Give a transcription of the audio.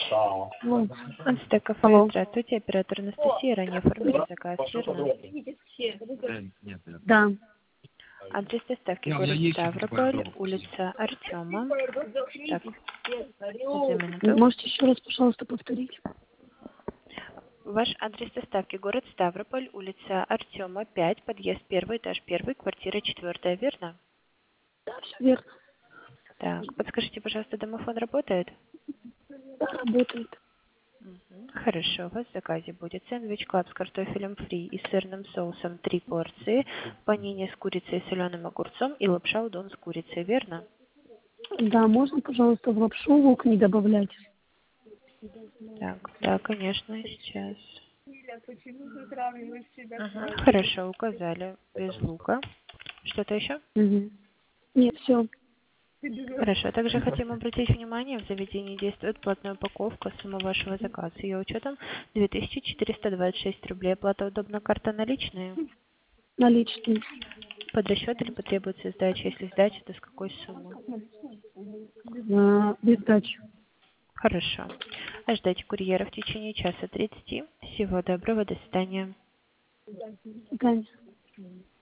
Вот. Ацтек кафе, Алло. здравствуйте, оператор Анастасия, ранее оформили заказ, верно? Нет. Да. Адрес доставки У меня город есть еще такое Ставрополь, дома. улица Артема. Так, одну минуту. Можете еще раз, пожалуйста, повторить? Ваш адрес доставки город Ставрополь, улица Артема, 5, подъезд 1, этаж 1, квартира 4, верно? Да, все верно. Так, подскажите, пожалуйста, домофон работает? Да, работает. Хорошо, у вас в заказе будет сэндвич клаб с картофелем фри и сырным соусом 3 порции, панини с курицей и соленым огурцом и лапша удон с курицей, верно? Да, можно, пожалуйста, в лапшу лук не добавлять? Так, да, конечно, сейчас. Хорошо, указали, без лука. Что-то еще? Угу. Нет, все. Хорошо, также хотим обратить внимание, в заведении действует платная упаковка, сумма вашего заказа. Ее учетом 2426 рублей. Оплата удобна, карта наличные. Наличные. Под расчет или потребуется сдача? Если сдача, то с какой суммы? Без сдачи. Хорошо. Ожидайте курьера в течение часа 30. Всего доброго, до свидания. До свидания.